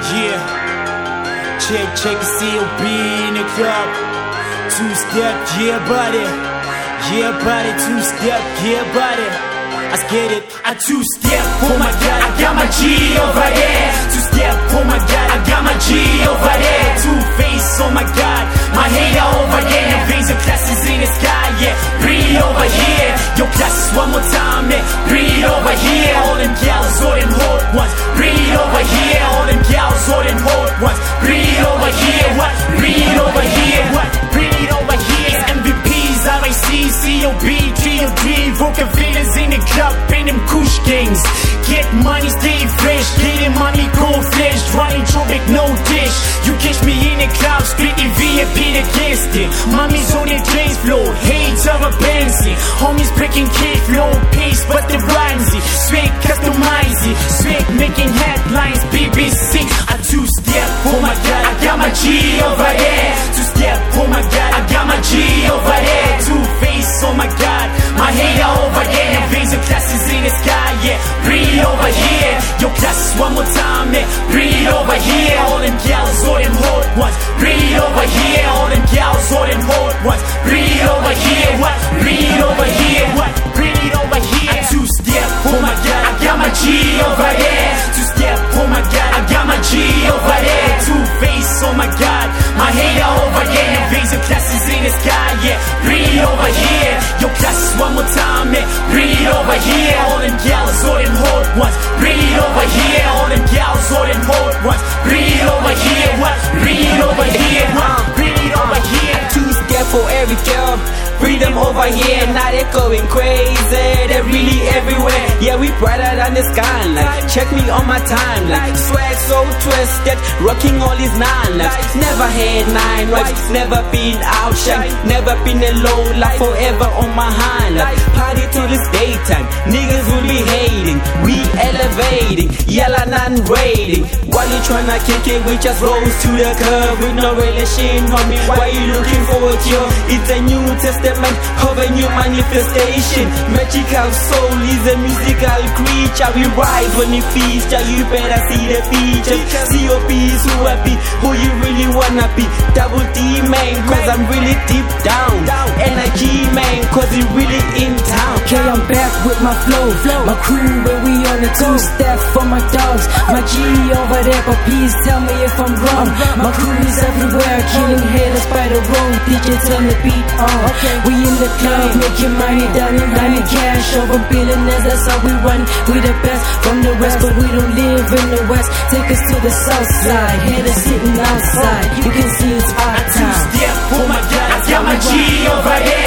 Yeah, check the COB in the club. Two-step, yeah buddy. Yeah buddy, two-step, yeah buddy. Let's get it. I two-step, oh my god, I got my G over there. Two-step, oh my god, I got my G over there. Two-face, oh my god, my hater over there. And raise your glasses in the sky, yeah. Breathe over here. Your glasses one more time, yeah. Breathe over here. All them gals, all them hot ones. Breathe over here. All them gals, all them hot ones. Breathe over here. What? Breathe over here. What? Breathe over here. MVPs, RIC, COB, GOD, Vocal villains in the club, in them kush gangs. Get money, stay fresh, getting money, cold flesh. Running tropic, no dish. You catch me in the club, spitting VIP against it. Mommy's on the dance floor, hates of a benzine. Homies breaking cake flow, pace, but the rhymes it. Swag, customize it. Swag, making headlines, BBC. I two-step, oh my god, I got my G over there. Two-step, oh my god, I got my G over there. Two-face, oh my god, my hater over there. And raise your glasses in the sky, yeah. Breathe over here. Your glasses one more time, yeah. Breathe over here. All them gals, all them hot ones. Breathe over here. All them gals, all them hot ones. Breathe over here. What? Breathe over here. What? Breathe over here. I two-step, oh my god, I got my G over there. Two-step, oh my god, I got my G over there. Two-face, oh my god, my hater over there. And raise your glasses in the sky, yeah. Breathe over here. Your glasses one more time, yeah. Breathe over here. All them gals, all them hot ones. Breathe over here. All them gals, all them hot ones. Breathe over here. What? Breathe over here. What? Breathe over here. Two-step for every girl. Bring them over here, now they're going crazy. They're really everywhere. Yeah, we brighter than the skyline. Check me on my timeline. Swag so twisted, rocking all these 9 lives. Never had 9 wives, never been outshined, never been alone, like forever on my high life. Party till it's daytime, niggas will be hating. We elevating, yelling and raiding. While you tryna kick it, we just rose to the curb with no relation, homie. Why you looking forward, yo? It's a new testament of a new manifestation. Magical soul is a musical creature. We rise when we feature. You better see the features. COB is who I be, who you really wanna be. Double D man, cause I'm really deep down. Energy man, cause it really in town. Okay, I'm back with my flow. My crew, when we on the two-step for my dogs. My G over there, but please tell me if I'm wrong. My crew is everywhere, killing haters by the road. DJ turn the beat on. We in the club, making money, down in cash. Over billionaires, that's how we run. We the best from the west, but we don't live in the west. Take us to the south side, haters sitting outside. You can see it's our time. Two-step, oh my god, I got my G over there.